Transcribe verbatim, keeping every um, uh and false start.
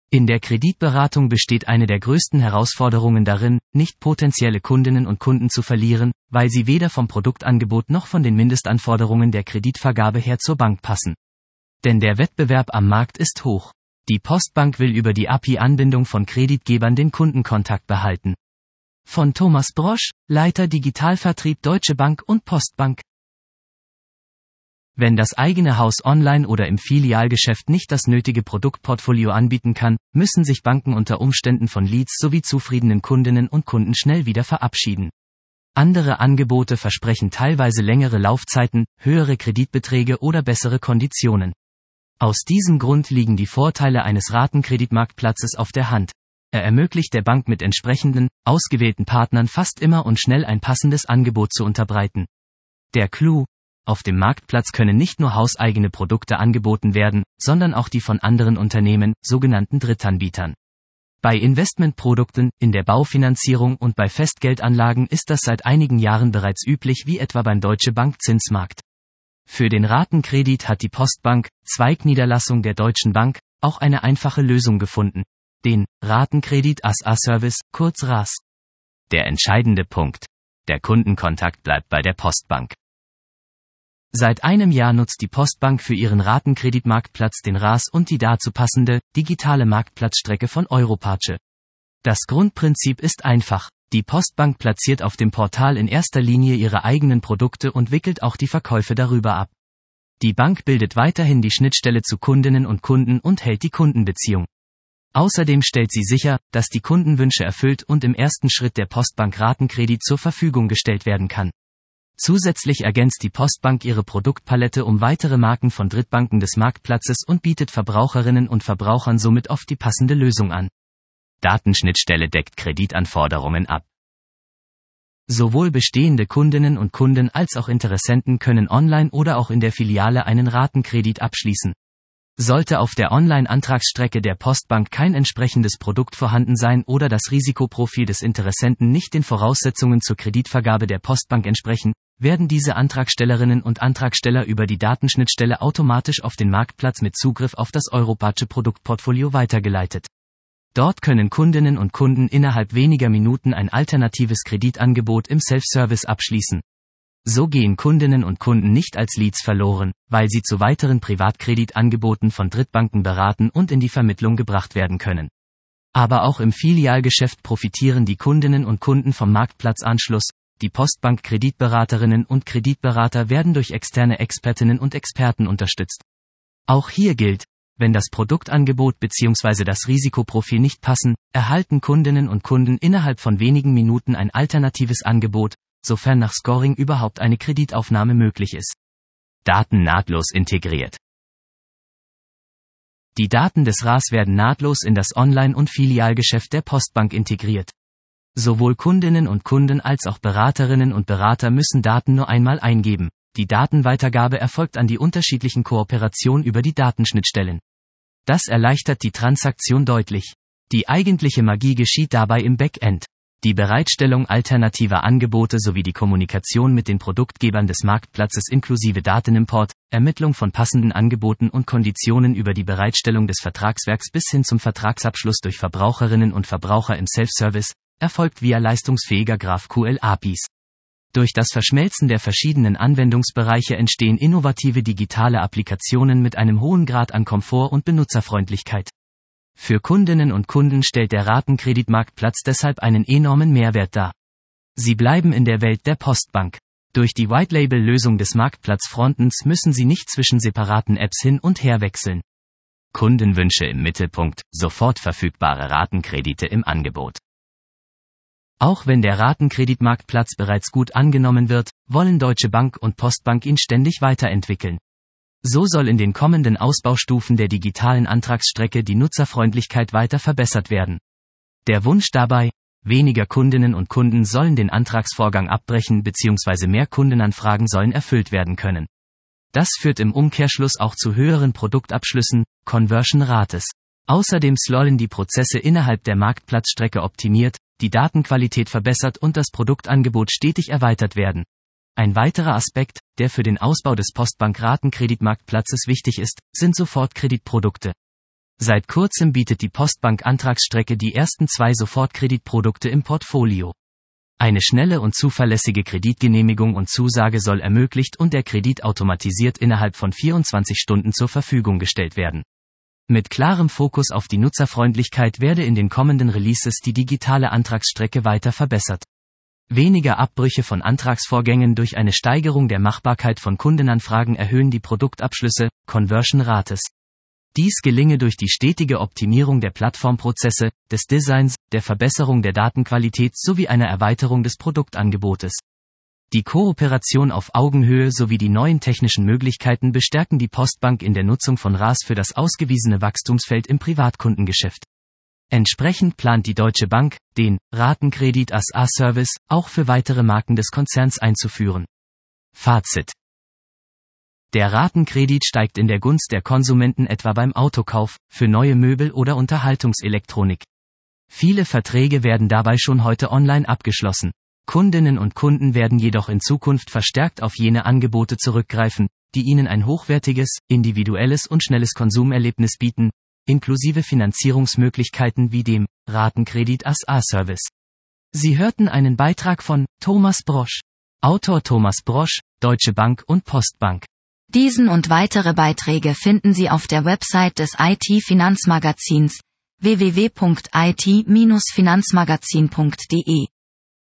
In der Kreditberatung besteht eine der größten Herausforderungen darin, nicht potenzielle Kundinnen und Kunden zu verlieren, weil sie weder vom Produktangebot noch von den Mindestanforderungen der Kreditvergabe her zur Bank passen. Denn der Wettbewerb am Markt ist hoch. Die Postbank will über die A P I-Anbindung von Kreditgebern den Kundenkontakt behalten. Von Thomas Brosch, Leiter Digitalvertrieb Deutsche Bank und Postbank. Wenn das eigene Haus online oder im Filialgeschäft nicht das nötige Produktportfolio anbieten kann, müssen sich Banken unter Umständen von Leads sowie zufriedenen Kundinnen und Kunden schnell wieder verabschieden. Andere Angebote versprechen teilweise längere Laufzeiten, höhere Kreditbeträge oder bessere Konditionen. Aus diesem Grund liegen die Vorteile eines Ratenkreditmarktplatzes auf der Hand. Er ermöglicht der Bank mit entsprechenden, ausgewählten Partnern fast immer und schnell ein passendes Angebot zu unterbreiten. Der Clou: Auf dem Marktplatz können nicht nur hauseigene Produkte angeboten werden, sondern auch die von anderen Unternehmen, sogenannten Drittanbietern. Bei Investmentprodukten, in der Baufinanzierung und bei Festgeldanlagen ist das seit einigen Jahren bereits üblich, wie etwa beim Deutsche Bank Zinsmarkt. Für den Ratenkredit hat die Postbank, Zweigniederlassung der Deutschen Bank, auch eine einfache Lösung gefunden: den Ratenkredit as a Service, kurz R A S. Der entscheidende Punkt: Der Kundenkontakt bleibt bei der Postbank. Seit einem Jahr nutzt die Postbank für ihren Ratenkreditmarktplatz den R A S und die dazu passende, digitale Marktplatzstrecke von Europace. Das Grundprinzip ist einfach: Die Postbank platziert auf dem Portal in erster Linie ihre eigenen Produkte und wickelt auch die Verkäufe darüber ab. Die Bank bildet weiterhin die Schnittstelle zu Kundinnen und Kunden und hält die Kundenbeziehung. Außerdem stellt sie sicher, dass die Kundenwünsche erfüllt und im ersten Schritt der Postbank Ratenkredit zur Verfügung gestellt werden kann. Zusätzlich ergänzt die Postbank ihre Produktpalette um weitere Marken von Drittbanken des Marktplatzes und bietet Verbraucherinnen und Verbrauchern somit oft die passende Lösung an. Datenschnittstelle deckt Kreditanforderungen ab. Sowohl bestehende Kundinnen und Kunden als auch Interessenten können online oder auch in der Filiale einen Ratenkredit abschließen. Sollte auf der Online-Antragsstrecke der Postbank kein entsprechendes Produkt vorhanden sein oder das Risikoprofil des Interessenten nicht den Voraussetzungen zur Kreditvergabe der Postbank entsprechen, werden diese Antragstellerinnen und Antragsteller über die Datenschnittstelle automatisch auf den Marktplatz mit Zugriff auf das Europace Produktportfolio weitergeleitet. Dort können Kundinnen und Kunden innerhalb weniger Minuten ein alternatives Kreditangebot im Self-Service abschließen. So gehen Kundinnen und Kunden nicht als Leads verloren, weil sie zu weiteren Privatkreditangeboten von Drittbanken beraten und in die Vermittlung gebracht werden können. Aber auch im Filialgeschäft profitieren die Kundinnen und Kunden vom Marktplatzanschluss. Die Postbank-Kreditberaterinnen und Kreditberater werden durch externe Expertinnen und Experten unterstützt. Auch hier gilt: Wenn das Produktangebot bzw. das Risikoprofil nicht passen, erhalten Kundinnen und Kunden innerhalb von wenigen Minuten ein alternatives Angebot, sofern nach Scoring überhaupt eine Kreditaufnahme möglich ist. Daten nahtlos integriert. Die Daten des R A S werden nahtlos in das Online- und Filialgeschäft der Postbank integriert. Sowohl Kundinnen und Kunden als auch Beraterinnen und Berater müssen Daten nur einmal eingeben. Die Datenweitergabe erfolgt an die unterschiedlichen Kooperationen über die Datenschnittstellen. Das erleichtert die Transaktion deutlich. Die eigentliche Magie geschieht dabei im Backend. Die Bereitstellung alternativer Angebote sowie die Kommunikation mit den Produktgebern des Marktplatzes inklusive Datenimport, Ermittlung von passenden Angeboten und Konditionen über die Bereitstellung des Vertragswerks bis hin zum Vertragsabschluss durch Verbraucherinnen und Verbraucher im Self-Service, erfolgt via leistungsfähiger GraphQL-A P Is. Durch das Verschmelzen der verschiedenen Anwendungsbereiche entstehen innovative digitale Applikationen mit einem hohen Grad an Komfort und Benutzerfreundlichkeit. Für Kundinnen und Kunden stellt der Ratenkreditmarktplatz deshalb einen enormen Mehrwert dar. Sie bleiben in der Welt der Postbank. Durch die White-Label-Lösung des Marktplatzfrontends müssen sie nicht zwischen separaten Apps hin und her wechseln. Kundenwünsche im Mittelpunkt, sofort verfügbare Ratenkredite im Angebot. Auch wenn der Ratenkreditmarktplatz bereits gut angenommen wird, wollen Deutsche Bank und Postbank ihn ständig weiterentwickeln. So soll in den kommenden Ausbaustufen der digitalen Antragsstrecke die Nutzerfreundlichkeit weiter verbessert werden. Der Wunsch dabei: Weniger Kundinnen und Kunden sollen den Antragsvorgang abbrechen bzw. mehr Kundenanfragen sollen erfüllt werden können. Das führt im Umkehrschluss auch zu höheren Produktabschlüssen, Conversion-Rates. Außerdem sollen die Prozesse innerhalb der Marktplatzstrecke optimiert, die Datenqualität verbessert und das Produktangebot stetig erweitert werden. Ein weiterer Aspekt, der für den Ausbau des Postbank-Ratenkreditmarktplatzes wichtig ist, sind Sofortkreditprodukte. Seit kurzem bietet die Postbank Antragsstrecke die ersten zwei Sofortkreditprodukte im Portfolio. Eine schnelle und zuverlässige Kreditgenehmigung und Zusage soll ermöglicht und der Kredit automatisiert innerhalb von vierundzwanzig Stunden zur Verfügung gestellt werden. Mit klarem Fokus auf die Nutzerfreundlichkeit werde in den kommenden Releases die digitale Antragsstrecke weiter verbessert. Weniger Abbrüche von Antragsvorgängen durch eine Steigerung der Machbarkeit von Kundenanfragen erhöhen die Produktabschlüsse, Conversion Rates. Dies gelinge durch die stetige Optimierung der Plattformprozesse, des Designs, der Verbesserung der Datenqualität sowie einer Erweiterung des Produktangebotes. Die Kooperation auf Augenhöhe sowie die neuen technischen Möglichkeiten bestärken die Postbank in der Nutzung von R A S für das ausgewiesene Wachstumsfeld im Privatkundengeschäft. Entsprechend plant die Deutsche Bank, den Ratenkredit as A-Service auch für weitere Marken des Konzerns einzuführen. Fazit: Der Ratenkredit steigt in der Gunst der Konsumenten etwa beim Autokauf, für neue Möbel oder Unterhaltungselektronik. Viele Verträge werden dabei schon heute online abgeschlossen. Kundinnen und Kunden werden jedoch in Zukunft verstärkt auf jene Angebote zurückgreifen, die ihnen ein hochwertiges, individuelles und schnelles Konsumerlebnis bieten, inklusive Finanzierungsmöglichkeiten wie dem Ratenkredit as A-Service. Sie hörten einen Beitrag von Thomas Brosch. Autor Thomas Brosch, Deutsche Bank und Postbank. Diesen und weitere Beiträge finden Sie auf der Website des I T-Finanzmagazins w w w punkt i t Bindestrich finanzmagazin punkt d e.